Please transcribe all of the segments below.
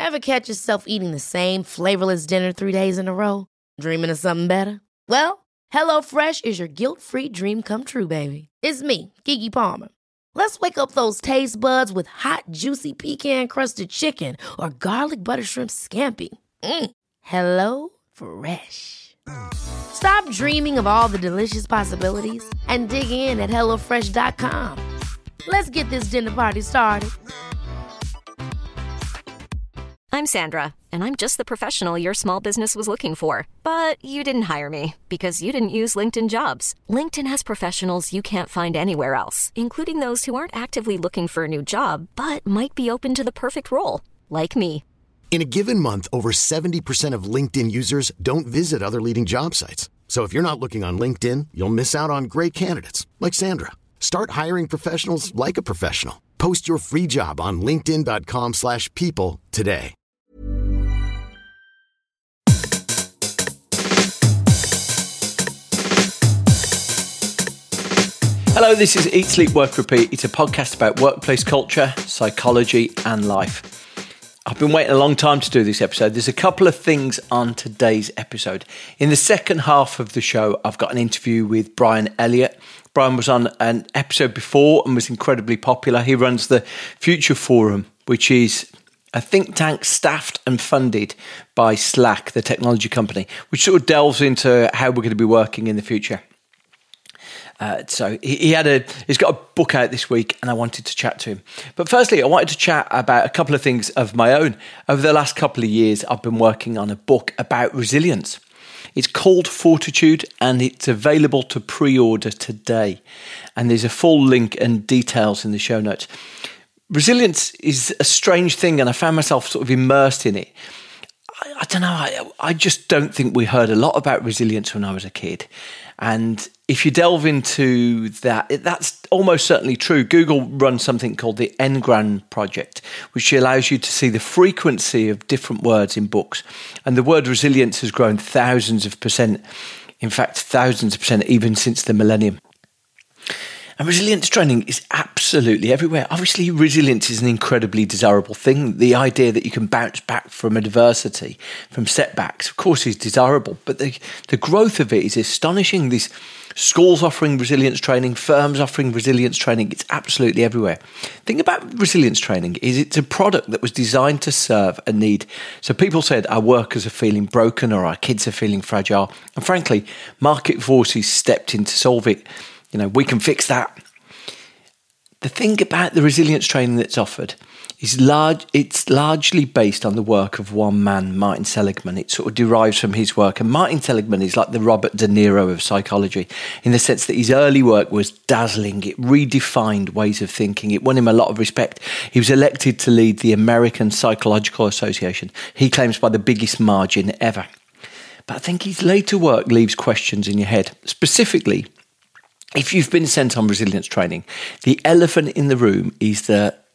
Ever catch yourself eating the same flavorless dinner 3 days in a row? Dreaming of something better? Well, HelloFresh is your guilt-free dream come true, baby. It's me, Keke Palmer. Let's wake up those taste buds with hot, juicy pecan-crusted chicken or garlic butter shrimp scampi. Hello Fresh. Stop dreaming of all the delicious possibilities and dig in at HelloFresh.com. Let's get this dinner party started. I'm Sandra, and I'm just the professional your small business was looking for. But you didn't hire me because you didn't use LinkedIn Jobs. LinkedIn has professionals you can't find anywhere else, including those who aren't actively looking for a new job, but might be open to the perfect role, like me. In a given month, over 70% of LinkedIn users don't visit other leading job sites. So if you're not looking on LinkedIn, you'll miss out on great candidates like Sandra. Start hiring professionals like a professional. Post your free job on linkedin.com/people today. Hello, this is Eat, Sleep, Work, Repeat. It's a podcast about workplace culture, psychology, and life. I've been waiting a long time to do this episode. There's a couple of things on today's episode. In the second half of the show, I've got an interview with Brian Elliott. Brian was on an episode before and was incredibly popular. He runs the Future Forum, which is a think tank staffed and funded by Slack, the technology company, which sort of delves into how we're going to be working in the future. So he's got a book out this week and I wanted to chat to him. But firstly, I wanted to chat about a couple of things of my own. Over the last couple of years, I've been working on a book about resilience. It's called Fortitude and it's available to pre-order today. And there's a full link and details in the show notes. Resilience is a strange thing and I found myself sort of immersed in it. I don't know, I just don't think we heard a lot about resilience when I was a kid. And if you delve into that, that's almost certainly true. Google runs something called the Ngram Project, which allows you to see the frequency of different words in books. And the word resilience has grown thousands of percent, in fact, thousands of percent, even since the millennium. And resilience training is absolutely everywhere. Obviously, resilience is an incredibly desirable thing. The idea that you can bounce back from adversity, from setbacks, of course, is desirable. But the growth of it is astonishing. These schools offering resilience training, firms offering resilience training, it's absolutely everywhere. The thing about resilience training is it's a product that was designed to serve a need. So people said our workers are feeling broken or our kids are feeling fragile. And frankly, market forces stepped in to solve it. You know, we can fix that. The thing about the resilience training that's offered is it's largely based on the work of one man, Martin Seligman. It sort of derives from his work. And Martin Seligman is like the Robert De Niro of psychology in the sense that his early work was dazzling. It redefined ways of thinking. It won him a lot of respect. He was elected to lead the American Psychological Association. He claims by the biggest margin ever. But I think his later work leaves questions in your head. Specifically, if you've been sent on resilience training, the elephant in the room is that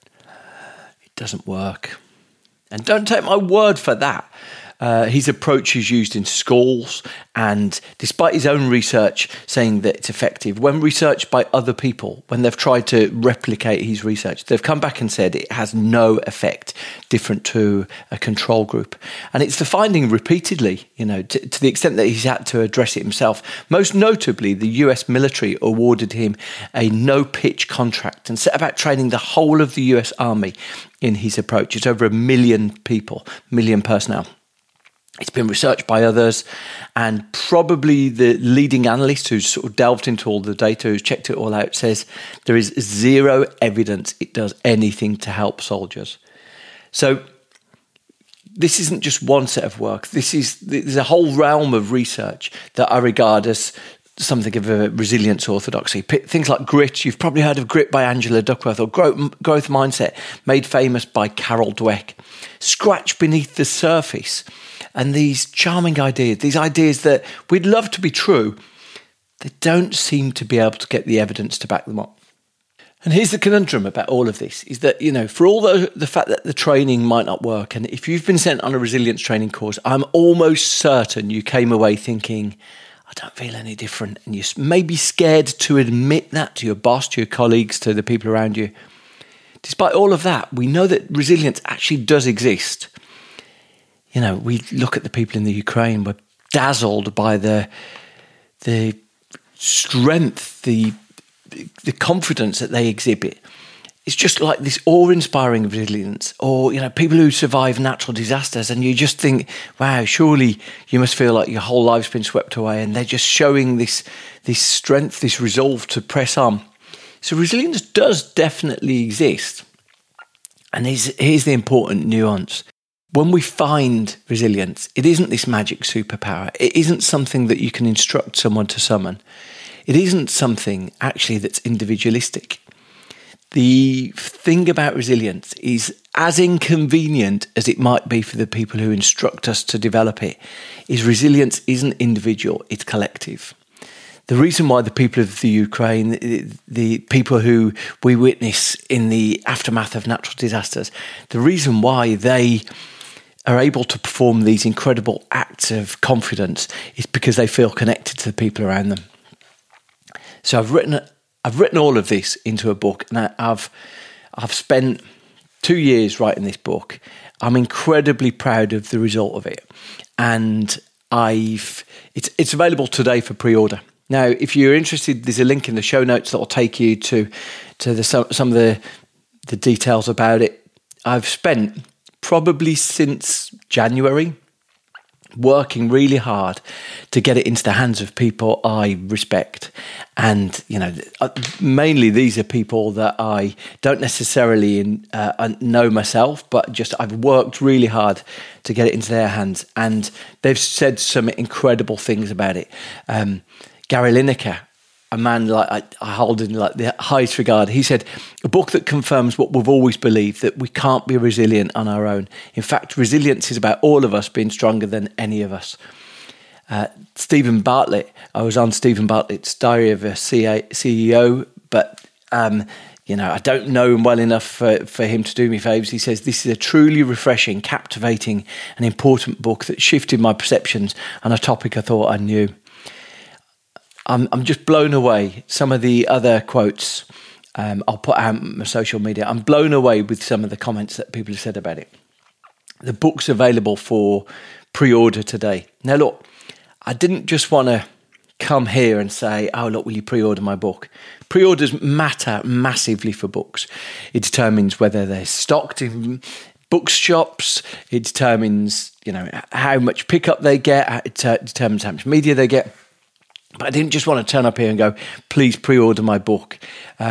it doesn't work. And don't take my word for that. His approach is used in schools, and despite his own research saying that it's effective, when researched by other people, when they've tried to replicate his research, they've come back and said it has no effect different to a control group. And it's the finding repeatedly, you know, to the extent that he's had to address it himself. Most notably, the US military awarded him a no-pitch contract and set about training the whole of the US Army in his approach. It's over 1 million people, million personnel. It's been researched by others, and probably the leading analyst who's sort of delved into all the data, who's checked it all out, says there is zero evidence it does anything to help soldiers. So this isn't just one set of work. There's a whole realm of research that I regard as something of a resilience orthodoxy. Things like grit. You've probably heard of Grit by Angela Duckworth, or growth mindset, made famous by Carol Dweck. Scratch beneath the surface. And these charming ideas, these ideas that we'd love to be true, they don't seem to be able to get the evidence to back them up. And here's the conundrum about all of this, is that, you know, for all the fact that the training might not work, and if you've been sent on a resilience training course, I'm almost certain you came away thinking, I don't feel any different. And you're maybe scared to admit that to your boss, to your colleagues, to the people around you. Despite all of that, we know that resilience actually does exist. we look at the people in the Ukraine, we're dazzled by the strength, the confidence that they exhibit. It's just like this awe-inspiring resilience, or, people who survive natural disasters, and you just think, wow, surely you must feel like your whole life's been swept away, and they're just showing this strength, this resolve to press on. So resilience does definitely exist. And here's the important nuance. When we find resilience, it isn't this magic superpower. It isn't something that you can instruct someone to summon. It isn't something actually that's individualistic. The thing about resilience is, as inconvenient as it might be for the people who instruct us to develop it, is resilience isn't individual, it's collective. The reason why the people of the Ukraine, the people who we witness in the aftermath of natural disasters, the reason why they are able to perform these incredible acts of confidence is because they feel connected to the people around them. So I've written all of this into a book, and I've spent 2 years writing this book. I'm incredibly proud of the result of it, and it's available today for pre-order. Now, if you're interested, there's a link in the show notes that will take you to some of the details about it. I've spent probably since January working really hard to get it into the hands of people I respect. And, mainly these are people that I don't necessarily know myself, but just I've worked really hard to get it into their hands. And they've said some incredible things about it. Gary Lineker, a man like I hold in like the highest regard, he said, a book that confirms what we've always believed, that we can't be resilient on our own. In fact, resilience is about all of us being stronger than any of us. Stephen Bartlett, I was on Stephen Bartlett's Diary of a CEO, but I don't know him well enough for him to do me favours. He says, this is a truly refreshing, captivating and important book that shifted my perceptions on a topic I thought I knew. I'm just blown away. Some of the other quotes I'll put out on my social media. I'm blown away with some of the comments that people have said about it. The book's available for pre-order today. Now, look, I didn't just want to come here and say, oh, look, will you pre-order my book? Pre-orders matter massively for books. It determines whether they're stocked in bookshops. It determines, how much pickup they get. It determines how much media they get. But I didn't just want to turn up here and go, please pre-order my book.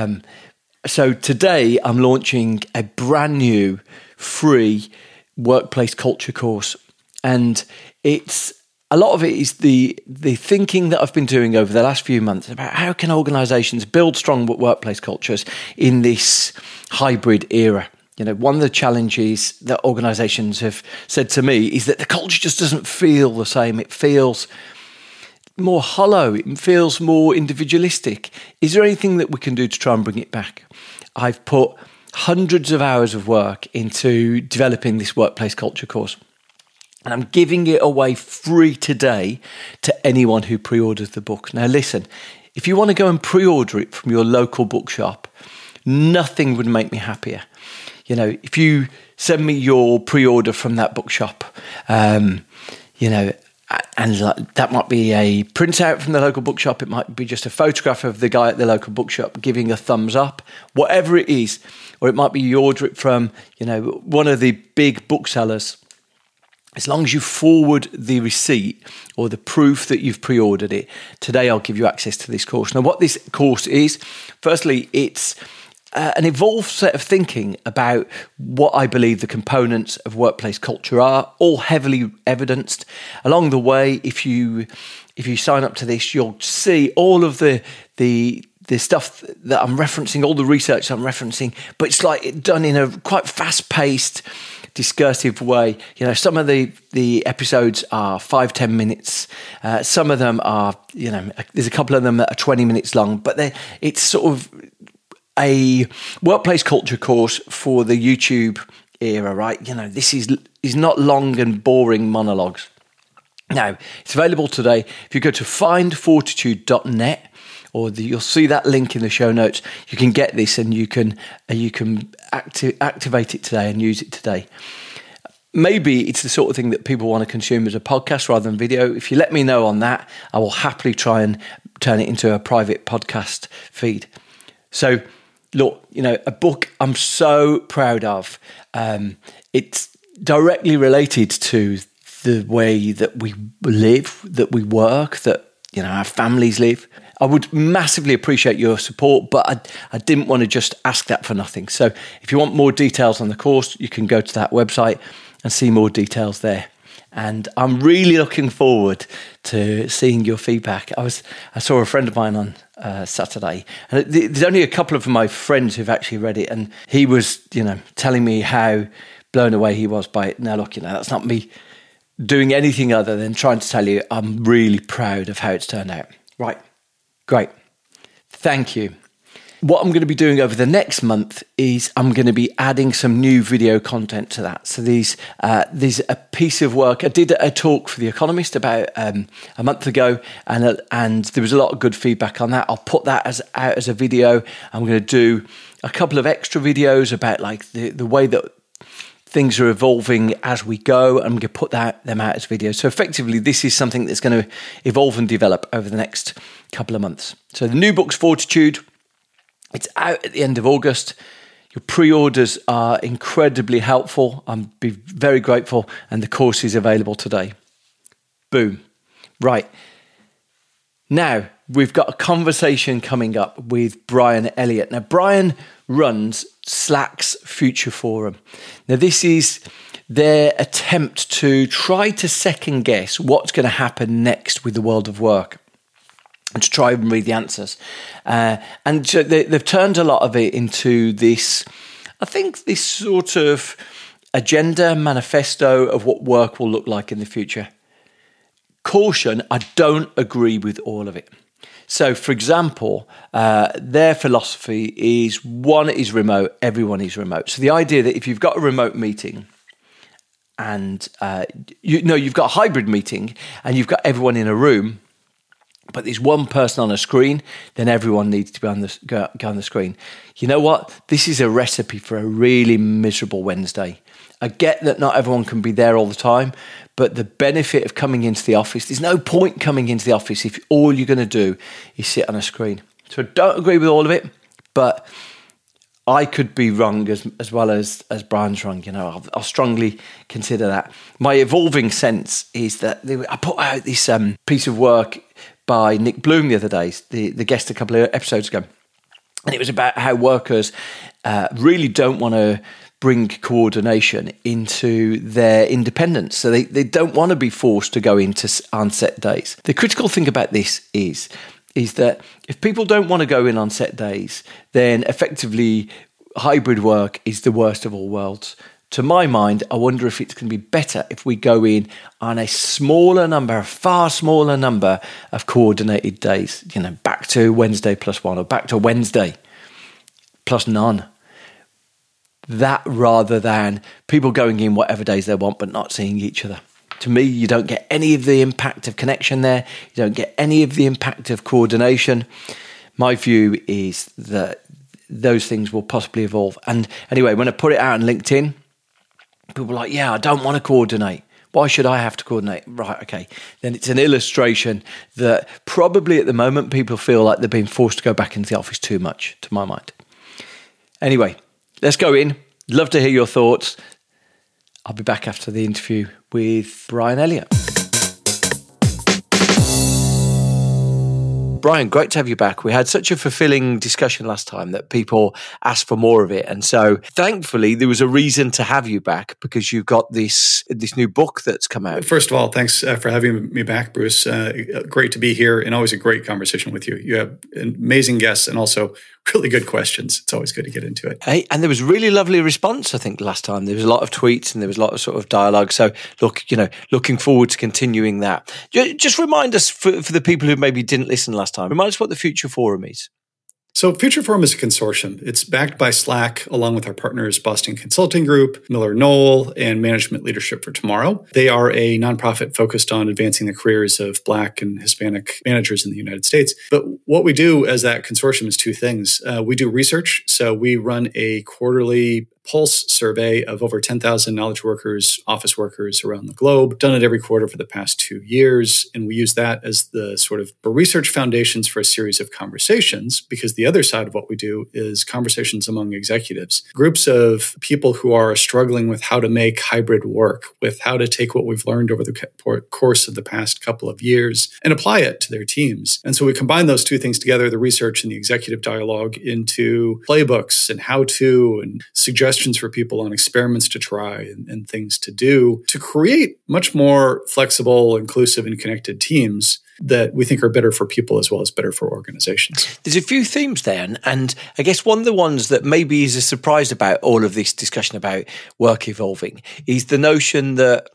So today I'm launching a brand new free workplace culture course. And a lot of it is the thinking that I've been doing over the last few months about how can organisations build strong workplace cultures in this hybrid era. One of the challenges that organisations have said to me is that the culture just doesn't feel the same. It feels more hollow. It feels more individualistic. Is there anything that we can do to try and bring it back? I've put hundreds of hours of work into developing this workplace culture course, and I'm giving it away free today to anyone who pre-orders the book. Now listen, if you want to go and pre-order it from your local bookshop, nothing would make me happier. If you send me your pre-order from that bookshop, and that might be a printout from the local bookshop. It might be just a photograph of the guy at the local bookshop giving a thumbs up, whatever it is. Or it might be you order it from, one of the big booksellers. As long as you forward the receipt or the proof that you've pre-ordered it, today I'll give you access to this course. Now, what this course is, firstly, it's an evolved set of thinking about what I believe the components of workplace culture are, all heavily evidenced. Along the way, if you sign up to this, you'll see all of the stuff that I'm referencing, all the research I'm referencing, but it's like done in a quite fast-paced, discursive way. Some of the episodes are 5-10 minutes. Some of them are, there's a couple of them that are 20 minutes long, but it's sort of a workplace culture course for the YouTube era, right? This is not long and boring monologues. Now, it's available today. If you go to findfortitude.net, or you'll see that link in the show notes, you can get this and you can activate it today and use it today. maybe it's the sort of thing that people want to consume as a podcast rather than video. If you let me know on that, I will happily try and turn it into a private podcast feed. So, look, a book I'm so proud of. It's directly related to the way that we live, that we work, that our families live. I would massively appreciate your support, but I didn't want to just ask that for nothing. So if you want more details on the course, you can go to that website and see more details there. And I'm really looking forward to seeing your feedback. I saw a friend of mine on Saturday, and there's only a couple of my friends who've actually read it, and he was, telling me how blown away he was by it. Now, look, that's not me doing anything other than trying to tell you I'm really proud of how it's turned out. Right. Great. Thank you. What I'm going to be doing over the next month is I'm going to be adding some new video content to that. So there's a piece of work. I did a talk for The Economist about a month ago, and there was a lot of good feedback on that. I'll put that out as a video. I'm going to do a couple of extra videos about like the way that things are evolving as we go. I'm going to put them out as videos. So effectively, this is something that's going to evolve and develop over the next couple of months. So the new book's Fortitude. It's out at the end of August. Your pre-orders are incredibly helpful. I'm be very grateful. And the course is available today. Boom. Right. Now, we've got a conversation coming up with Brian Elliott. Now, Brian runs Slack's Future Forum. Now, this is their attempt to try to second guess what's going to happen next with the world of work and to try and read the answers. And so they've turned a lot of it into this, I think, this sort of agenda manifesto of what work will look like in the future. Caution, I don't agree with all of it. So, for example, their philosophy is one is remote, everyone is remote. So the idea that if you've got a remote meeting and you've got a hybrid meeting and you've got everyone in a room, but there's one person on a screen, then everyone needs to be go on the screen. You know what? This is a recipe for a really miserable Wednesday. I get that not everyone can be there all the time, but the benefit of coming into the office, there's no point coming into the office if all you're going to do is sit on a screen. So I don't agree with all of it, but I could be wrong as well as Brian's wrong. I'll strongly consider that. My evolving sense is that I put out this piece of work by Nick Bloom the other day, the guest a couple of episodes ago. And it was about how workers really don't want to bring coordination into their independence. So they don't want to be forced to go into on set days. The critical thing about this is that if people don't want to go in on set days, then effectively hybrid work is the worst of all worlds. To my mind, I wonder if it's going to be better if we go in on a far smaller number of coordinated days, back to Wednesday plus one or back to Wednesday plus none. That rather than people going in whatever days they want but not seeing each other. To me, you don't get any of the impact of connection there. You don't get any of the impact of coordination. My view is that those things will possibly evolve. And anyway, when I put it out on LinkedIn, people were like, yeah, I don't want to coordinate. Why should I have to coordinate? Right, okay. Then it's an illustration that probably at the moment people feel like they're being forced to go back into the office too much, to my mind. Anyway, let's go in. Love to hear your thoughts. I'll be back after the interview with Brian Elliott. Brian, great to have you back. We had such a fulfilling discussion last time that people asked for more of it. And so thankfully there was a reason to have you back because you've got this new book that's come out. First of all, thanks for having me back, Bruce. Great to be here and always a great conversation with you. You have amazing guests and also really good questions. It's always good to get into it. Hey, and there was really lovely response, I think, last time. There was a lot of tweets and there was a lot of sort of dialogue. So look, looking forward to continuing that. Just remind us for the people who maybe didn't listen last time, remind us what the Future Forum is. So Future Forum is a consortium. It's backed by Slack, along with our partners, Boston Consulting Group, MillerKnoll, and Management Leadership for Tomorrow. They are a nonprofit focused on advancing the careers of Black and Hispanic managers in the United States. But what we do as that consortium is two things. We do research. So we run a quarterly pulse survey of over 10,000 knowledge workers, office workers around the globe, done it every quarter for the past 2 years. And we use that as the sort of research foundations for a series of conversations, because the other side of what we do is conversations among executives, groups of people who are struggling with how to make hybrid work, with how to take what we've learned over the course of the past couple of years and apply it to their teams. And so we combine those two things together, the research and the executive dialogue, into playbooks and how-to and suggestions for people on experiments to try and things to do to create much more flexible, inclusive, and connected teams that we think are better for people as well as better for organizations. There's a few themes there. And I guess one of the ones that maybe is a surprise about all of this discussion about work evolving is the notion that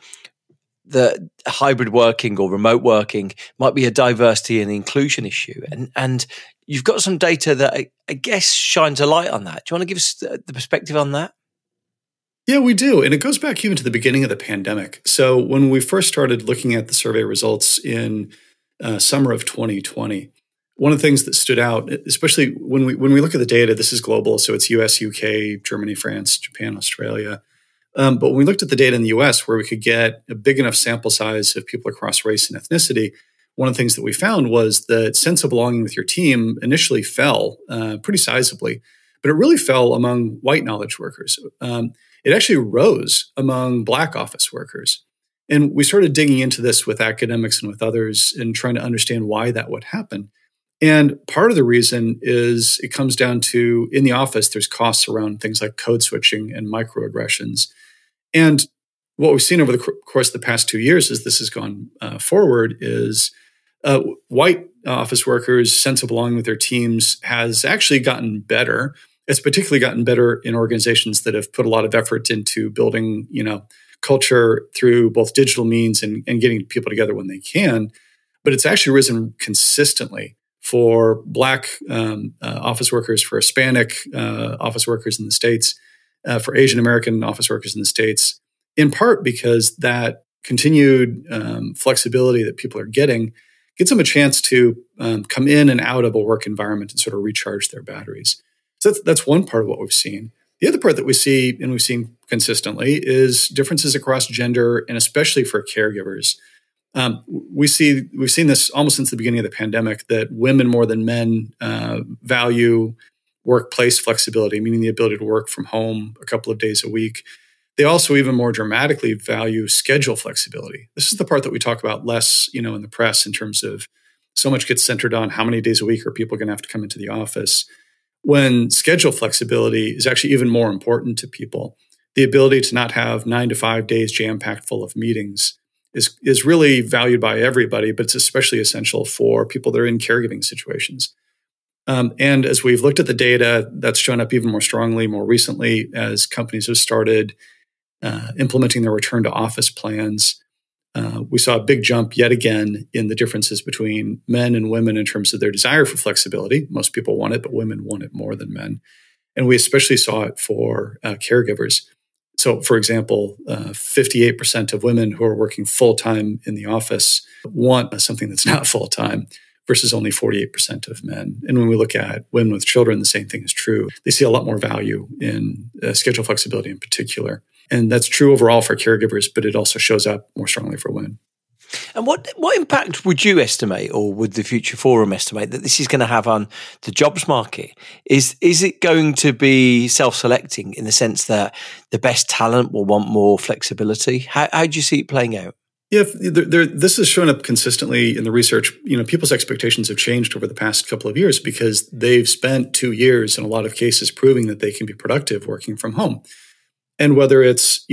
hybrid working or remote working might be a diversity and inclusion issue. And you've got some data that I guess shines a light on that. Do you want to give us the perspective on that? Yeah, we do. And it goes back even to the beginning of the pandemic. So when we first started looking at the survey results in summer of 2020, one of the things that stood out, especially when we look at the data, this is global, so it's US, UK, Germany, France, Japan, Australia. But when we looked at the data in the US, where we could get a big enough sample size of people across race and ethnicity, one of the things that we found was that sense of belonging with your team initially fell pretty sizably, but it really fell among white knowledge workers. It actually rose among Black office workers. And we started digging into this with academics and with others and trying to understand why that would happen. And part of the reason is it comes down to, in the office, there's costs around things like code switching and microaggressions. And what we've seen over the course of the past 2 years as this has gone forward is white office workers' sense of belonging with their teams has actually gotten better. It's particularly gotten better in organizations that have put a lot of effort into building, culture through both digital means and getting people together when they can. But it's actually risen consistently for Black office workers, for Hispanic office workers in the States, for Asian American office workers in the States, in part because that continued flexibility that people are getting gives them a chance to come in and out of a work environment and sort of recharge their batteries. So that's one part of what we've seen. The other part that we see, and we've seen consistently, is differences across gender, and especially for caregivers. We've seen this almost since the beginning of the pandemic, that women more than men value workplace flexibility, meaning the ability to work from home a couple of days a week. They also even more dramatically value schedule flexibility. This is the part that we talk about less, in the press, in terms of so much gets centered on how many days a week are people going to have to come into the office, when schedule flexibility is actually even more important to people. The ability to not have 9 to 5 days jam-packed full of meetings is really valued by everybody, but it's especially essential for people that are in caregiving situations. And as we've looked at the data, that's shown up even more strongly more recently as companies have started implementing their return to office plans. We saw a big jump yet again in the differences between men and women in terms of their desire for flexibility. Most people want it, but women want it more than men. And we especially saw it for caregivers. So, for example, 58% of women who are working full-time in the office want something that's not full-time, versus only 48% of men. And when we look at women with children, the same thing is true. They see a lot more value in schedule flexibility in particular. And that's true overall for caregivers, but it also shows up more strongly for women. And what impact would you estimate, or would the Future Forum estimate, that this is going to have on the jobs market? Is it going to be self-selecting in the sense that the best talent will want more flexibility? How do you see it playing out? Yeah, this has shown up consistently in the research. People's expectations have changed over the past couple of years because they've spent 2 years in a lot of cases proving that they can be productive working from home. And whether it's,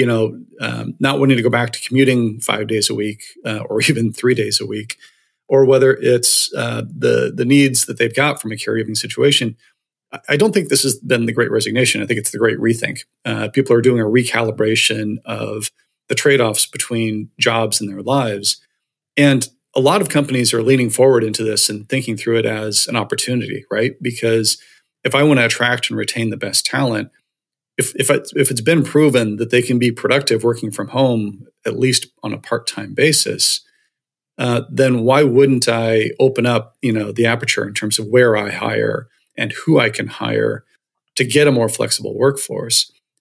not wanting to go back to commuting 5 days a week or even 3 days a week, or whether it's the needs that they've got from a caregiving situation, I don't think this has been the great resignation. I think it's the great rethink. People are doing a recalibration of the trade-offs between jobs and their lives. And a lot of companies are leaning forward into this and thinking through it as an opportunity, right? Because if I want to attract and retain the best talent, if it's been proven that they can be productive working from home, at least on a part-time basis, then why wouldn't I open up, the aperture in terms of where I hire and who I can hire to get a more flexible workforce?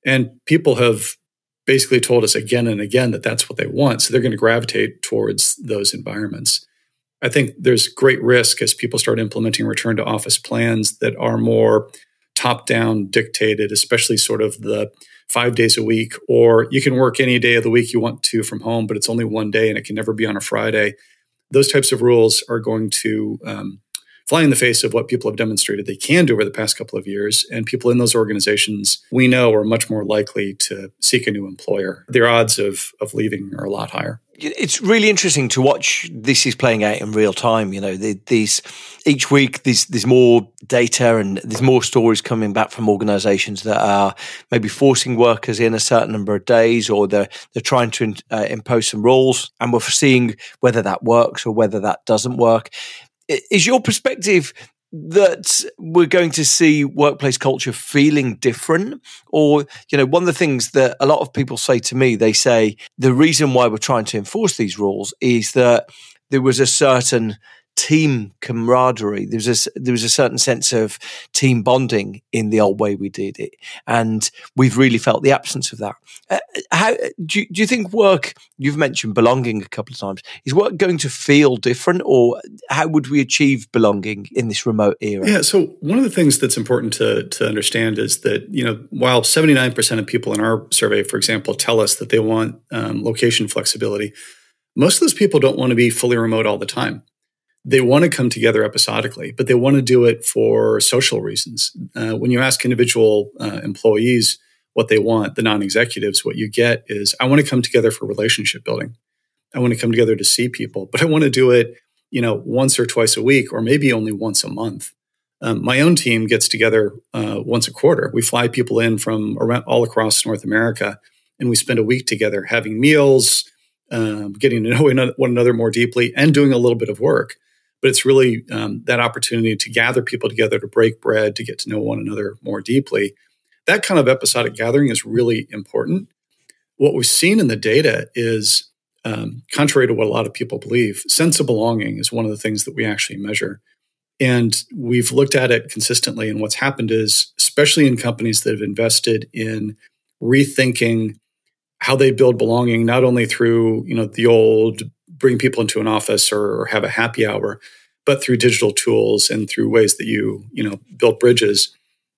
And people have basically told us again and again that that's what they want. So they're going to gravitate towards those environments. I think there's great risk as people start implementing return to office plans that are more top-down dictated, especially sort of the 5 days a week, or you can work any day of the week you want to from home, but it's only one day and it can never be on a Friday. Those types of rules are going to fly in the face of what people have demonstrated they can do over the past couple of years. And people in those organizations, we know, are much more likely to seek a new employer. Their odds of leaving are a lot higher. It's really interesting to watch this is playing out in real time. You know, these each week there's more data and there's more stories coming back from organizations that are maybe forcing workers in a certain number of days, or they're trying to impose some rules, and we're seeing whether that works or whether that doesn't work. Is your perspective that we're going to see workplace culture feeling different? Or, one of the things that a lot of people say to me, they say the reason why we're trying to enforce these rules is that there was a certain team camaraderie. There was a certain sense of team bonding in the old way we did it, and we've really felt the absence of that. How do you think work? You've mentioned belonging a couple of times. Is work going to feel different, or how would we achieve belonging in this remote era? Yeah. So one of the things that's important to understand is that while 79% of people in our survey, for example, tell us that they want location flexibility, most of those people don't want to be fully remote all the time. They want to come together episodically, but they want to do it for social reasons. When you ask individual employees what they want, the non-executives, what you get is, I want to come together for relationship building. I want to come together to see people, but I want to do it, once or twice a week, or maybe only once a month. My own team gets together once a quarter. We fly people in from around all across North America, and we spend a week together having meals, getting to know one another more deeply, and doing a little bit of work. But it's really that opportunity to gather people together, to break bread, to get to know one another more deeply. That kind of episodic gathering is really important. What we've seen in the data is, contrary to what a lot of people believe, sense of belonging is one of the things that we actually measure. And we've looked at it consistently. And what's happened is, especially in companies that have invested in rethinking how they build belonging, not only through, the old bring people into an office or have a happy hour, but through digital tools and through ways that you build bridges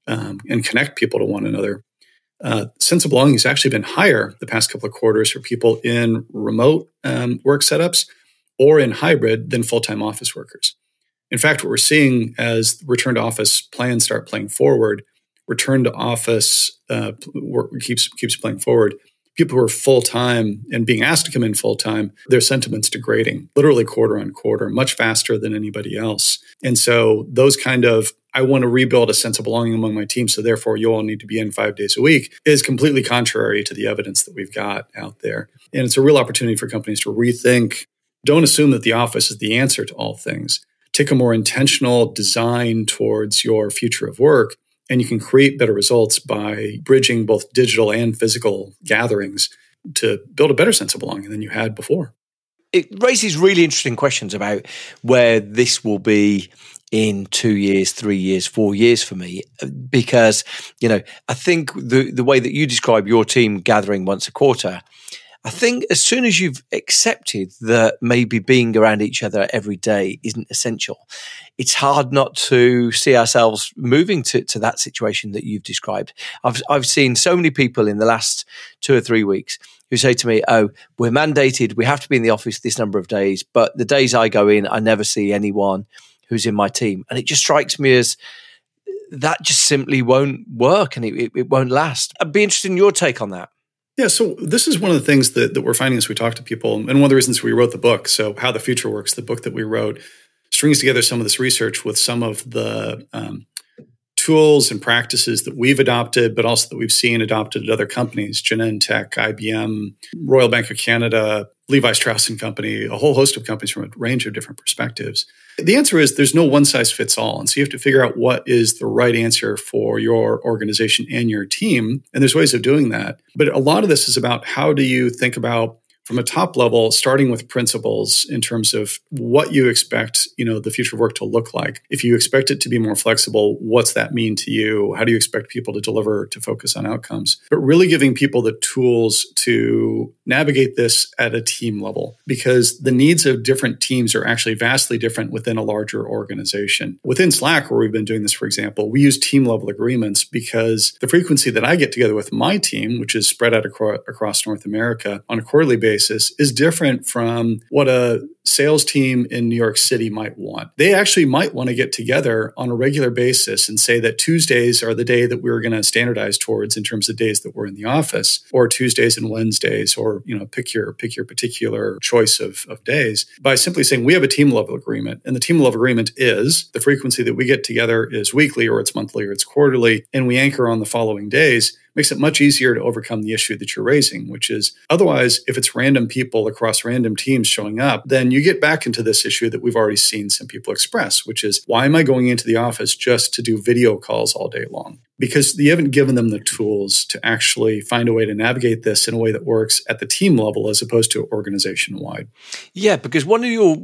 and connect people to one another. Sense of belonging has actually been higher the past couple of quarters for people in remote work setups or in hybrid than full-time office workers. In fact, what we're seeing as return to office plans start playing forward, return to office work keeps playing forward. People who are full-time and being asked to come in full-time, their sentiment's degrading, literally quarter on quarter, much faster than anybody else. And so those kind of, I want to rebuild a sense of belonging among my team, so therefore you all need to be in 5 days a week, is completely contrary to the evidence that we've got out there. And it's a real opportunity for companies to rethink. Don't assume that the office is the answer to all things. Take a more intentional design towards your future of work, and you can create better results by bridging both digital and physical gatherings to build a better sense of belonging than you had before. It raises really interesting questions about where this will be in 2 years, 3 years, 4 years for me, because, I think the way that you describe your team gathering once a quarter, I think as soon as you've accepted that maybe being around each other every day isn't essential, it's hard not to see ourselves moving to that situation that you've described. I've seen so many people in the last 2 or 3 weeks who say to me, oh, we're mandated, we have to be in the office this number of days, but the days I go in, I never see anyone who's in my team. And it just strikes me as that just simply won't work, and it won't last. I'd be interested in your take on that. Yeah, so this is one of the things that we're finding as we talk to people, and one of the reasons we wrote the book. So How the Future Works, the book that we wrote, strings together some of this research with some of the tools and practices that we've adopted, but also that we've seen adopted at other companies, Genentech, IBM, Royal Bank of Canada, Levi Strauss & Company, a whole host of companies from a range of different perspectives. The answer is there's no one size fits all. And so you have to figure out what is the right answer for your organization and your team. And there's ways of doing that. But a lot of this is about, how do you think about from a top level, starting with principles in terms of what you expect, the future of work to look like. If you expect it to be more flexible, what's that mean to you? How do you expect people to deliver, to focus on outcomes? But really giving people the tools to navigate this at a team level, because the needs of different teams are actually vastly different within a larger organization. Within Slack, where we've been doing this, for example, we use team level agreements because the frequency that I get together with my team, which is spread out across North America on a quarterly basis, is different from what a sales team in New York City might want. They actually might want to get together on a regular basis and say that Tuesdays are the day that we're going to standardize towards in terms of days that we're in the office, or Tuesdays and Wednesdays, or pick your particular choice of days, by simply saying we have a team level agreement. And the team level agreement is the frequency that we get together is weekly, or it's monthly, or it's quarterly, and we anchor on the following days. Makes it much easier to overcome the issue that you're raising, which is otherwise, if it's random people across random teams showing up, then you get back into this issue that we've already seen some people express, which is, why am I going into the office just to do video calls all day long? Because you haven't given them the tools to actually find a way to navigate this in a way that works at the team level as opposed to organization-wide. Yeah, because one of your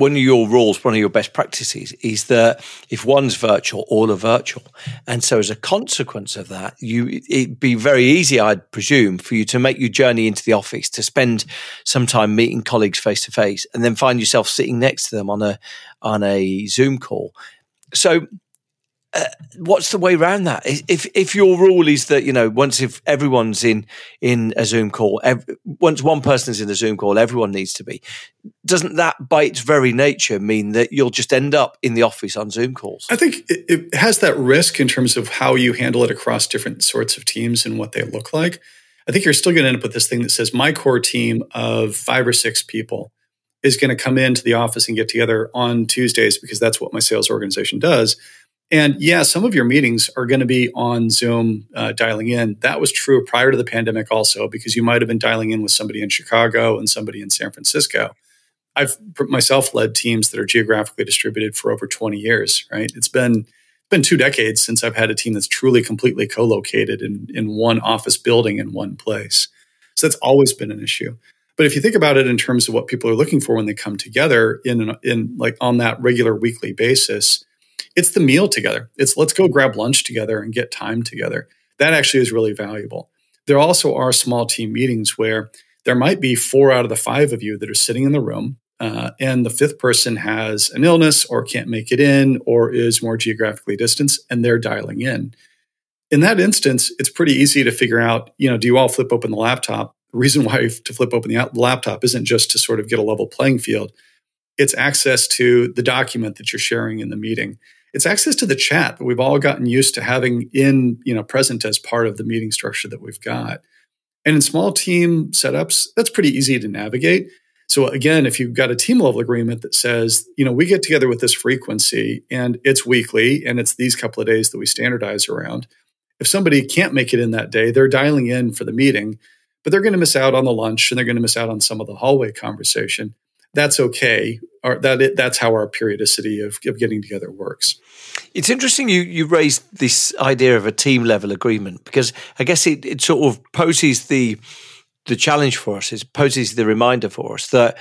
rules, one of your best practices is that if one's virtual, all are virtual. And so as a consequence of that, it'd be very easy, I'd presume, for you to make your journey into the office, to spend some time meeting colleagues face to face, and then find yourself sitting next to them on a Zoom call. So what's the way around that? If your rule is that, if everyone's in a Zoom call, once one person is in a Zoom call, everyone needs to be, doesn't that by its very nature mean that you'll just end up in the office on Zoom calls? I think it has that risk in terms of how you handle it across different sorts of teams and what they look like. I think you're still going to end up with this thing that says my core team of 5 or 6 people is going to come into the office and get together on Tuesdays because that's what my sales organization does. And yeah, some of your meetings are going to be on Zoom dialing in. That was true prior to the pandemic also, because you might have been dialing in with somebody in Chicago and somebody in San Francisco. I've myself led teams that are geographically distributed for over 20 years, right? It's been 2 decades since I've had a team that's truly completely co-located in one office building in one place. So that's always been an issue. But if you think about it in terms of what people are looking for when they come together in like on that regular weekly basis, it's the meal together. It's let's go grab lunch together and get time together. That actually is really valuable. There also are small team meetings where there might be 4 out of the 5 of you that are sitting in the room, and the 5th person has an illness or can't make it in or is more geographically distant, and they're dialing in. In that instance, it's pretty easy to figure out, do you all flip open the laptop? The reason why to flip open the laptop isn't just to sort of get a level playing field. It's access to the document that you're sharing in the meeting. It's access to the chat that we've all gotten used to having present as part of the meeting structure that we've got. And in small team setups, that's pretty easy to navigate. So again, if you've got a team level agreement that says, we get together with this frequency and it's weekly and it's these couple of days that we standardize around. If somebody can't make it in that day, they're dialing in for the meeting, but they're going to miss out on the lunch and they're going to miss out on some of the hallway conversation. That's okay. That's how our periodicity of getting together works. It's interesting you raised this idea of a team level agreement, because I guess it sort of poses the challenge for us. It poses the reminder for us that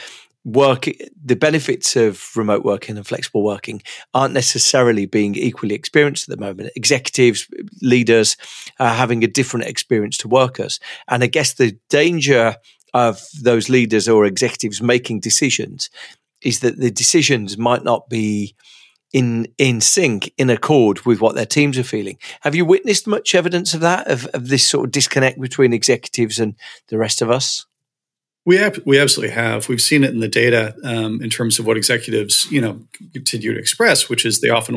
the benefits of remote working and flexible working aren't necessarily being equally experienced at the moment. Executives, leaders are having a different experience to workers. And I guess the danger of those leaders or executives making decisions is that the decisions might not be in sync, in accord with what their teams are feeling. Have you witnessed much evidence of that, of this sort of disconnect between executives and the rest of us? We absolutely have. We've seen it in the data in terms of what executives, continue to express, which is they want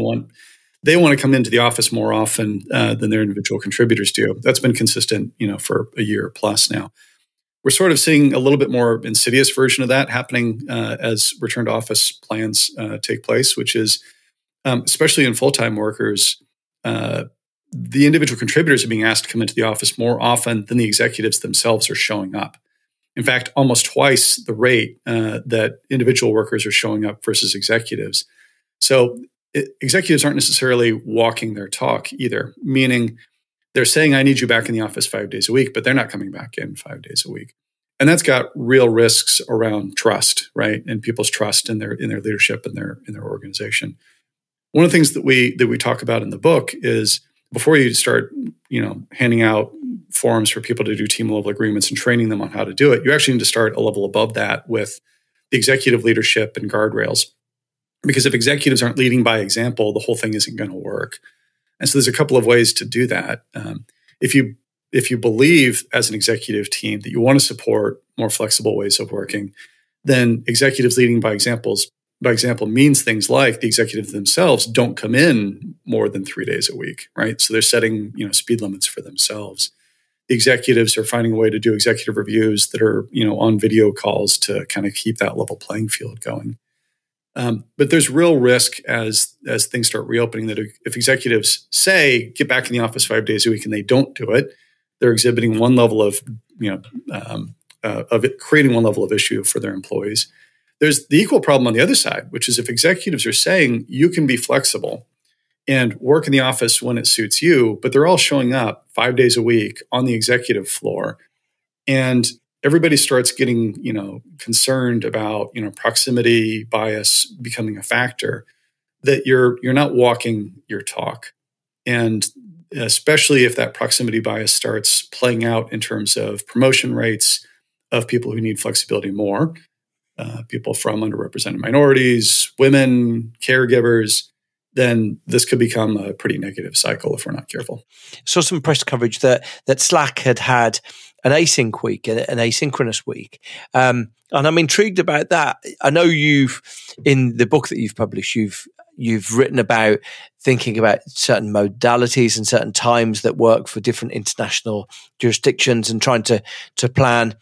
to come into the office more often than their individual contributors do. That's been consistent, for a year plus now. We're sort of seeing a little bit more insidious version of that happening as return to office plans take place, which is especially in full-time workers, the individual contributors are being asked to come into the office more often than the executives themselves are showing up. In fact, almost twice the rate that individual workers are showing up versus executives. So executives aren't necessarily walking their talk either, meaning they're saying, I need you back in the office 5 days a week, but they're not coming back in 5 days a week. And that's got real risks around trust, right? And people's trust in their leadership and their organization. One of the things that we talk about in the book is before you start, handing out forums for people to do team level agreements and training them on how to do it, you actually need to start a level above that with the executive leadership and guardrails. Because if executives aren't leading by example, the whole thing isn't going to work. And so there's a couple of ways to do that. If you believe as an executive team that you want to support more flexible ways of working, then executives leading by example means things like the executives themselves don't come in more than 3 days a week, right? So they're setting, speed limits for themselves. The executives are finding a way to do executive reviews that are, on video calls to kind of keep that level playing field going. But there's real risk as things start reopening that if executives say, get back in the office 5 days a week and they don't do it, they're exhibiting one level of, creating one level of issue for their employees. There's the equal problem on the other side, which is if executives are saying you can be flexible and work in the office when it suits you, but they're all showing up 5 days a week on the executive floor, and everybody starts getting, concerned about, proximity bias becoming a factor, that you're not walking your talk. And especially if that proximity bias starts playing out in terms of promotion rates of people who need flexibility more, people from underrepresented minorities, women, caregivers, then this could become a pretty negative cycle if we're not careful. Saw some press coverage that Slack had an async week, an asynchronous week. And I'm intrigued about that. I know in the book that you've published, you've written about thinking about certain modalities and certain times that work for different international jurisdictions and trying to plan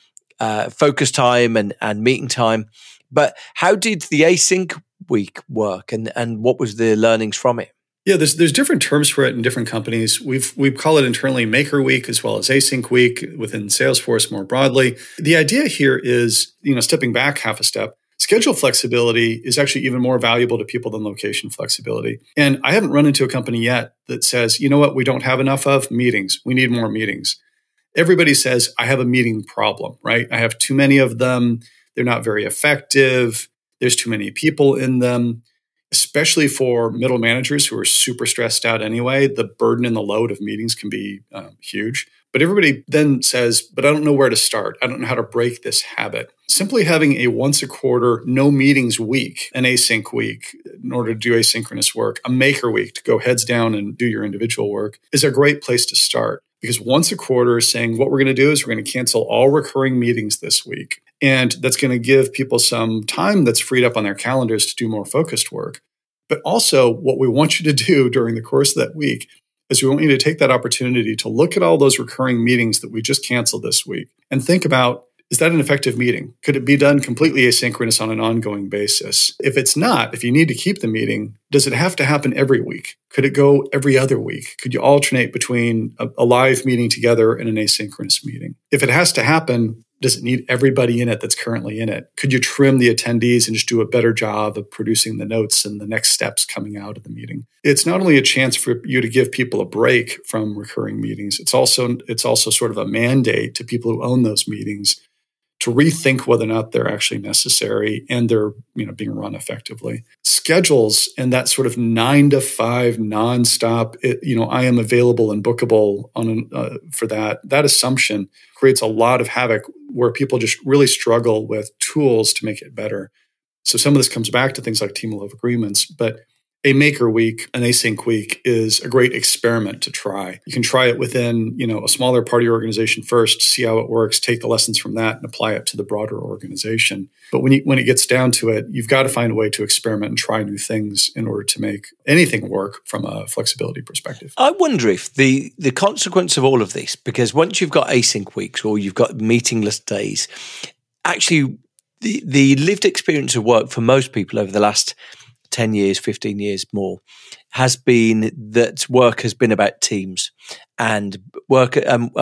focus time and meeting time. But how did the async week work and what was the learnings from it? Yeah, there's different terms for it in different companies. We call it internally Maker Week as well as Async Week within Salesforce more broadly. The idea here is, stepping back half a step, schedule flexibility is actually even more valuable to people than location flexibility. And I haven't run into a company yet that says, you know what, we don't have enough of meetings. We need more meetings. Everybody says, I have a meeting problem, right? I have too many of them. They're not very effective. There's too many people in them. Especially for middle managers who are super stressed out anyway, the burden and the load of meetings can be huge. But everybody then says, but I don't know where to start. I don't know how to break this habit. Simply having a once a quarter, no meetings week, an async week in order to do asynchronous work, a maker week to go heads down and do your individual work is a great place to start. Because once a quarter saying what we're going to do is we're going to cancel all recurring meetings this week. And that's going to give people some time that's freed up on their calendars to do more focused work. But also what we want you to do during the course of that week is we want you to take that opportunity to look at all those recurring meetings that we just canceled this week and think about, is that an effective meeting? Could it be done completely asynchronous on an ongoing basis? If it's not, if you need to keep the meeting, does it have to happen every week? Could it go every other week? Could you alternate between a live meeting together and an asynchronous meeting? If it has to happen, does it need everybody in it that's currently in it? Could you trim the attendees and just do a better job of producing the notes and the next steps coming out of the meeting? It's not only a chance for you to give people a break from recurring meetings, it's also sort of a mandate to people who own those meetings to rethink whether or not they're actually necessary and they're being run effectively. Schedules and that sort of 9 to 5 nonstop, I am available and bookable for that assumption creates a lot of havoc where people just really struggle with tools to make it better. So some of this comes back to things like team level agreements, but a maker week, an async week is a great experiment to try. You can try it within, a smaller part of your organization first, see how it works, take the lessons from that and apply it to the broader organization. But when it gets down to it, you've got to find a way to experiment and try new things in order to make anything work from a flexibility perspective. I wonder if the consequence of all of this, because once you've got async weeks or you've got meetingless days, actually the lived experience of work for most people over the last 10 years, 15 years more, has been that work has been about teams and work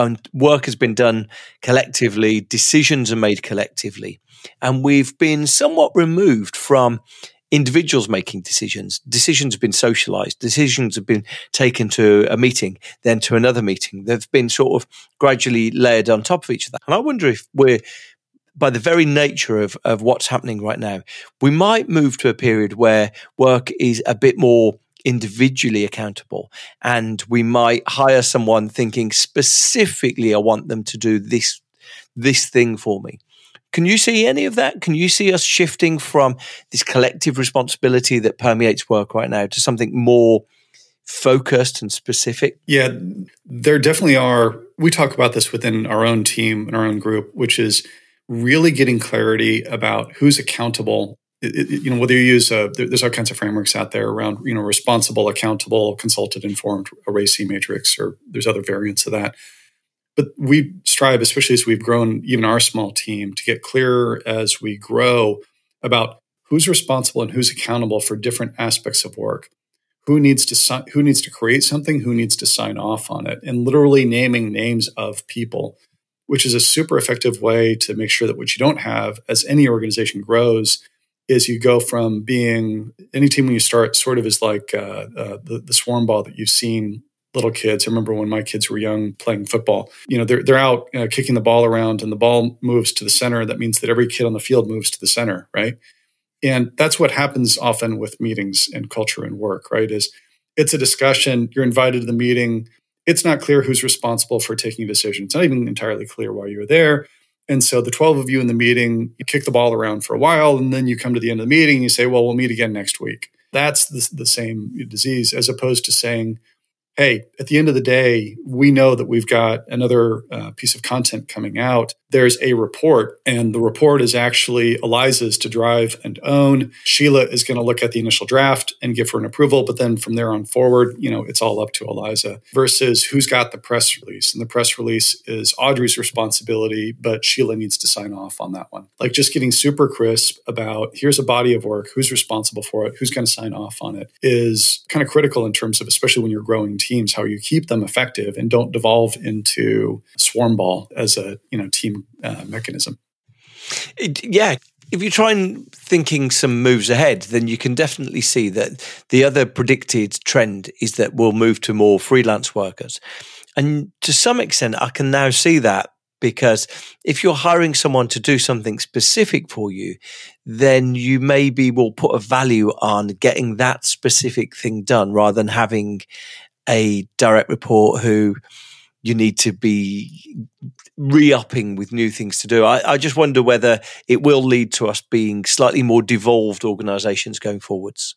has been done collectively, decisions are made collectively. And we've been somewhat removed from individuals making decisions. Decisions have been socialized. Decisions have been taken to a meeting, then to another meeting. They've been sort of gradually layered on top of each other. And I wonder if we're by the very nature of what's happening right now, we might move to a period where work is a bit more individually accountable, and we might hire someone thinking specifically, I want them to do this thing for me. Can you see any of that? Can you see us shifting from this collective responsibility that permeates work right now to something more focused and specific? Yeah, there definitely are. We talk about this within our own team and our own group, which is really getting clarity about who's accountable. Whether you use there's all kinds of frameworks out there around responsible, accountable, consulted, informed, a RACI matrix, or there's other variants of that. But we strive, especially as we've grown, even our small team, to get clearer as we grow about who's responsible and who's accountable for different aspects of work. Who needs to create something, who needs to sign off on it, and literally naming names of people, which is a super effective way to make sure that what you don't have as any organization grows is you go from being any team when you start sort of is like the swarm ball that you've seen little kids. I remember when my kids were young playing football. They're out kicking the ball around, and the ball moves to the center. That means that every kid on the field moves to the center, right? And that's what happens often with meetings and culture and work, right? It's a discussion. You're invited to the meeting. It's not clear who's responsible for taking a decision. It's not even entirely clear why you're there. And so the 12 of you in the meeting, you kick the ball around for a while, and then you come to the end of the meeting and you say, well, we'll meet again next week. That's the same disease, as opposed to saying, hey, at the end of the day, we know that we've got another piece of content coming out. There's a report, and the report is actually Eliza's to drive and own. Sheila is going to look at the initial draft and give her an approval, but then from there on forward, it's all up to Eliza, versus who's got the press release. And the press release is Audrey's responsibility, but Sheila needs to sign off on that one. Like just getting super crisp about here's a body of work, who's responsible for it, who's going to sign off on it is kind of critical in terms of, especially when you're growing teams, how you keep them effective and don't devolve into swarm ball as a team mechanism. If you try and thinking some moves ahead, then you can definitely see that the other predicted trend is that we'll move to more freelance workers. And to some extent, I can now see that, because if you're hiring someone to do something specific for you, then you maybe will put a value on getting that specific thing done rather than having a direct report who you need to be re-upping with new things to do. I just wonder whether it will lead to us being slightly more devolved organizations going forwards.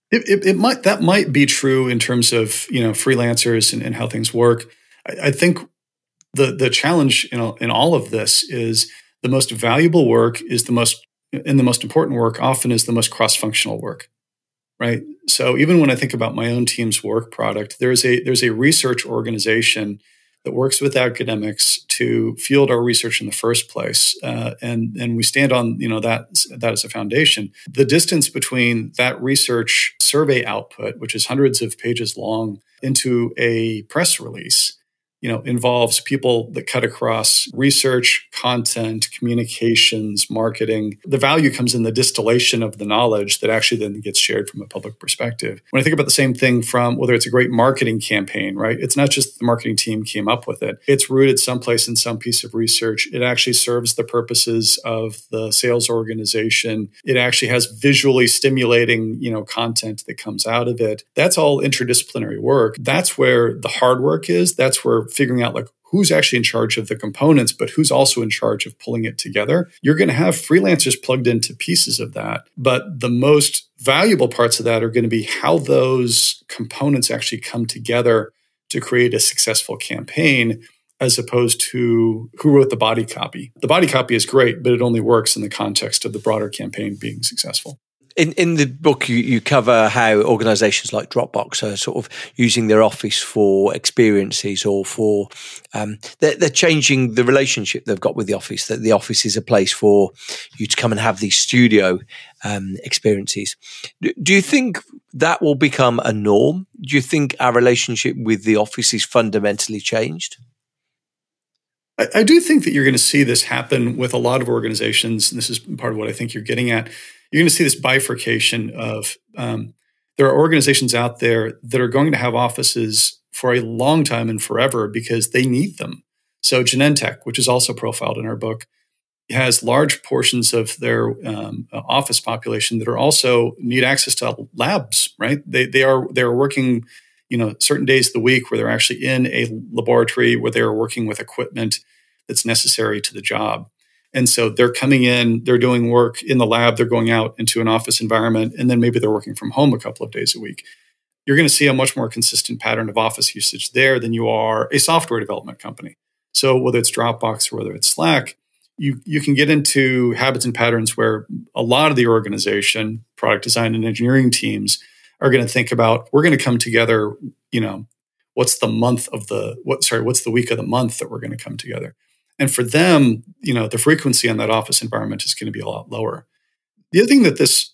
That might be true in terms of freelancers and how things work. I think the challenge in all of this is the most valuable work is the most important work often is the most cross-functional work. Right. So even when I think about my own team's work product, there's a research organization that works with academics to field our research in the first place, and we stand on that as a foundation. The distance between that research survey output, which is hundreds of pages long, into a press release, involves people that cut across research, content, communications, marketing. The value comes in the distillation of the knowledge that actually then gets shared from a public perspective. When I think about the same thing from whether it's a great marketing campaign, right? It's not just the marketing team came up with it. It's rooted someplace in some piece of research. It actually serves the purposes of the sales organization. It actually has visually stimulating, content that comes out of it. That's all interdisciplinary work. That's where the hard work is. That's where figuring out who's actually in charge of the components, but who's also in charge of pulling it together. You're going to have freelancers plugged into pieces of that. But the most valuable parts of that are going to be how those components actually come together to create a successful campaign, as opposed to who wrote the body copy. The body copy is great, but it only works in the context of the broader campaign being successful. In the book, you cover how organizations like Dropbox are sort of using their office for experiences or for they're changing the relationship they've got with the office, that the office is a place for you to come and have these studio experiences. Do you think that will become a norm? Do you think our relationship with the office is fundamentally changed? I do think that you're going to see this happen with a lot of organizations, and this is part of what I think you're getting at. You're going to see this bifurcation of there are organizations out there that are going to have offices for a long time and forever because they need them. So Genentech, which is also profiled in our book, has large portions of their office population that are also need access to labs, right? They're working, certain days of the week where they're actually in a laboratory where they're working with equipment that's necessary to the job. And so they're coming in, they're doing work in the lab, they're going out into an office environment, and then maybe they're working from home a couple of days a week. You're going to see a much more consistent pattern of office usage there than you are a software development company. So whether it's Dropbox or whether it's Slack, you can get into habits and patterns where a lot of the organization, product design and engineering teams are going to think about, we're going to come together, what's the week of the month that we're going to come together. And for them, the frequency on that office environment is going to be a lot lower. The other thing that this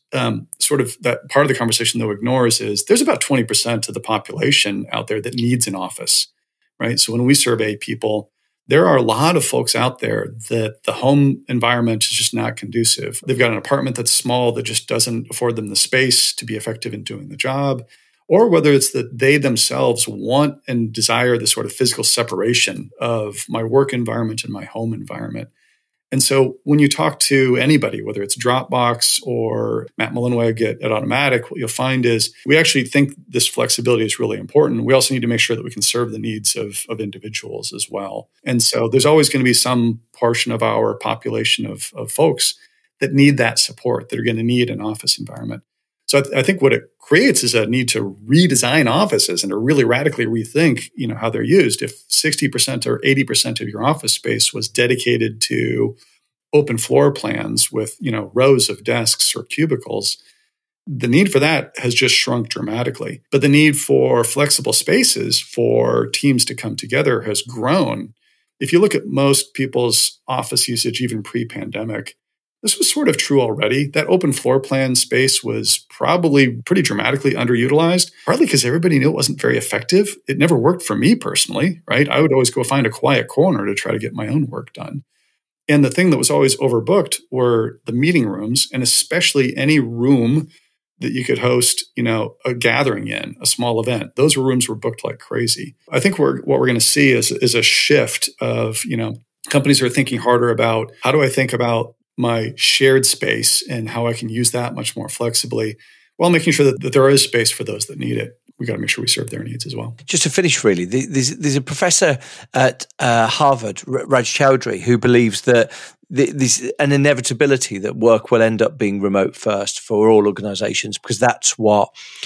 that part of the conversation though ignores is there's about 20% of the population out there that needs an office, right? So when we survey people, there are a lot of folks out there that the home environment is just not conducive. They've got an apartment that's small that just doesn't afford them the space to be effective in doing the job, or whether it's that they themselves want and desire the sort of physical separation of my work environment and my home environment. And so when you talk to anybody, whether it's Dropbox or Matt Mullenweg at Automatic, what you'll find is we actually think this flexibility is really important. We also need to make sure that we can serve the needs of individuals as well. And so there's always going to be some portion of our population of folks that need that support, that are going to need an office environment. So I think what it creates is a need to redesign offices and to really radically rethink, how they're used. If 60% or 80% of your office space was dedicated to open floor plans with, rows of desks or cubicles, the need for that has just shrunk dramatically. But the need for flexible spaces for teams to come together has grown. If you look at most people's office usage, even pre-pandemic, this was sort of true already. That open floor plan space was probably pretty dramatically underutilized, partly because everybody knew it wasn't very effective. It never worked for me personally, right? I would always go find a quiet corner to try to get my own work done. And the thing that was always overbooked were the meeting rooms, and especially any room that you could host, a gathering in, a small event. Those rooms were booked like crazy. I think what we're going to see is a shift of, companies are thinking harder about, how do I think about my shared space and how I can use that much more flexibly while making sure that there is space for those that need it. We got to make sure we serve their needs as well. Just to finish, really, there's a professor at Harvard, Raj Chowdhury, who believes that there's an inevitability that work will end up being remote first for all organizations, because that's what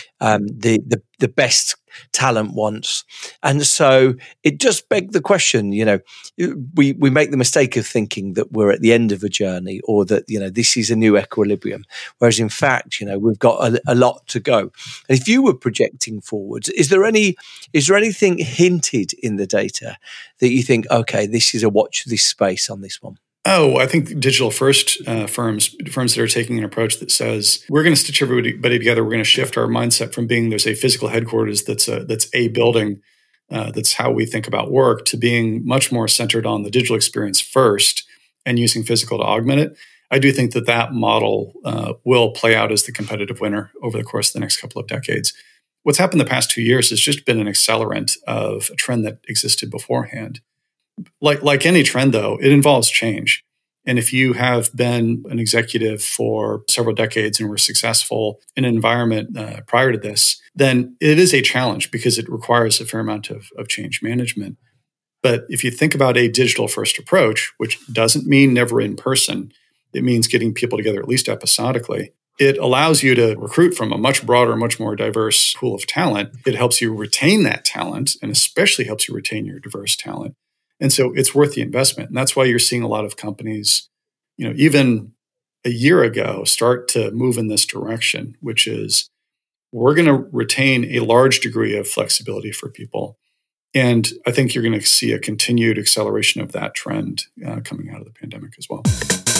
the best talent wants. And so it just begged the question, we make the mistake of thinking that we're at the end of a journey, or that, this is a new equilibrium. Whereas in fact, we've got a lot to go. And if you were projecting forwards, is there anything hinted in the data that you think, okay, this is a watch this space on this one? Oh, I think digital first firms that are taking an approach that says we're going to stitch everybody together. We're going to shift our mindset from being there's a physical headquarters that's a building, that's how we think about work, to being much more centered on the digital experience first and using physical to augment it. I do think that model will play out as the competitive winner over the course of the next couple of decades. What's happened the past 2 years has just been an accelerant of a trend that existed beforehand. Like any trend, though, it involves change. And if you have been an executive for several decades and were successful in an environment prior to this, then it is a challenge because it requires a fair amount of change management. But if you think about a digital first approach, which doesn't mean never in person, it means getting people together at least episodically. It allows you to recruit from a much broader, much more diverse pool of talent. It helps you retain that talent, and especially helps you retain your diverse talent. And so it's worth the investment. And that's why you're seeing a lot of companies, even a year ago, start to move in this direction, which is we're going to retain a large degree of flexibility for people. And I think you're going to see a continued acceleration of that trend coming out of the pandemic as well.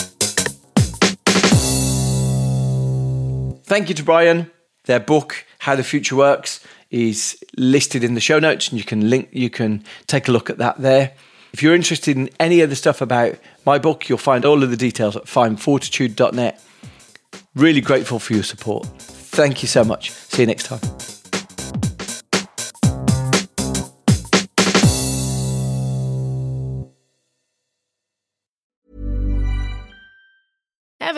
Thank you to Brian. Their book, How the Future Works, is listed in the show notes, and you can take a look at that there. If you're interested in any other stuff about my book, you'll find all of the details at findfortitude.net. Really grateful for your support. Thank you so much. See you next time.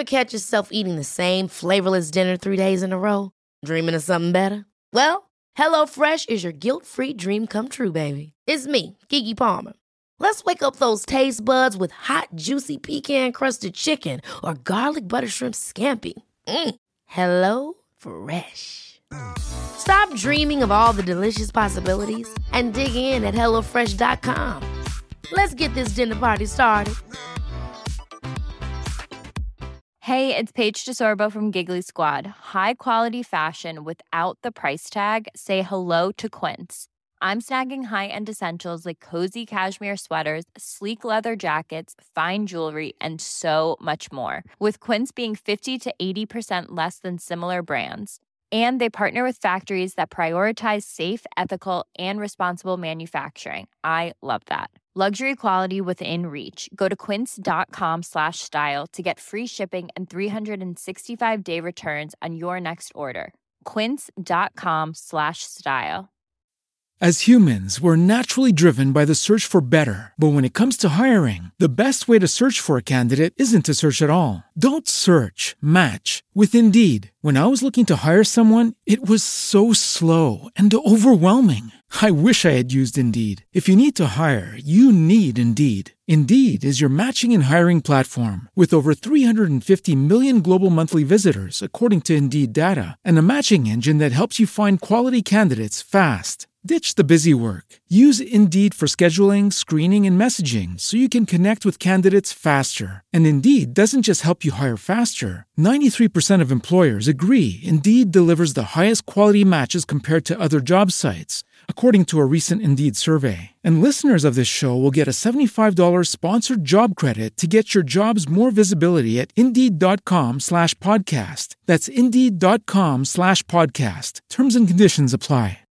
catch yourself eating the same flavorless dinner 3 days in a row? Dreaming of something better? Well, HelloFresh is your guilt-free dream come true, baby. It's me, Keke Palmer. Let's wake up those taste buds with hot, juicy pecan-crusted chicken or garlic butter shrimp scampi. Hello Fresh. Stop dreaming of all the delicious possibilities and dig in at HelloFresh.com. Let's get this dinner party started. Hey, it's Paige DeSorbo from Giggly Squad. High quality fashion without the price tag. Say hello to Quince. I'm snagging high-end essentials like cozy cashmere sweaters, sleek leather jackets, fine jewelry, and so much more. With Quince being 50 to 80% less than similar brands. And they partner with factories that prioritize safe, ethical, and responsible manufacturing. I love that. Luxury quality within reach. Go to quince.com/style to get free shipping and 365-day returns on your next order. Quince.com/style. As humans, we're naturally driven by the search for better. But when it comes to hiring, the best way to search for a candidate isn't to search at all. Don't search, match with Indeed. When I was looking to hire someone, it was so slow and overwhelming. I wish I had used Indeed. If you need to hire, you need Indeed. Indeed is your matching and hiring platform with over 350 million global monthly visitors, according to Indeed data, and a matching engine that helps you find quality candidates fast. Ditch the busy work. Use Indeed for scheduling, screening, and messaging so you can connect with candidates faster. And Indeed doesn't just help you hire faster. 93% of employers agree Indeed delivers the highest quality matches compared to other job sites, according to a recent Indeed survey. And listeners of this show will get a $75 sponsored job credit to get your jobs more visibility at Indeed.com/podcast. That's Indeed.com/podcast. Terms and conditions apply.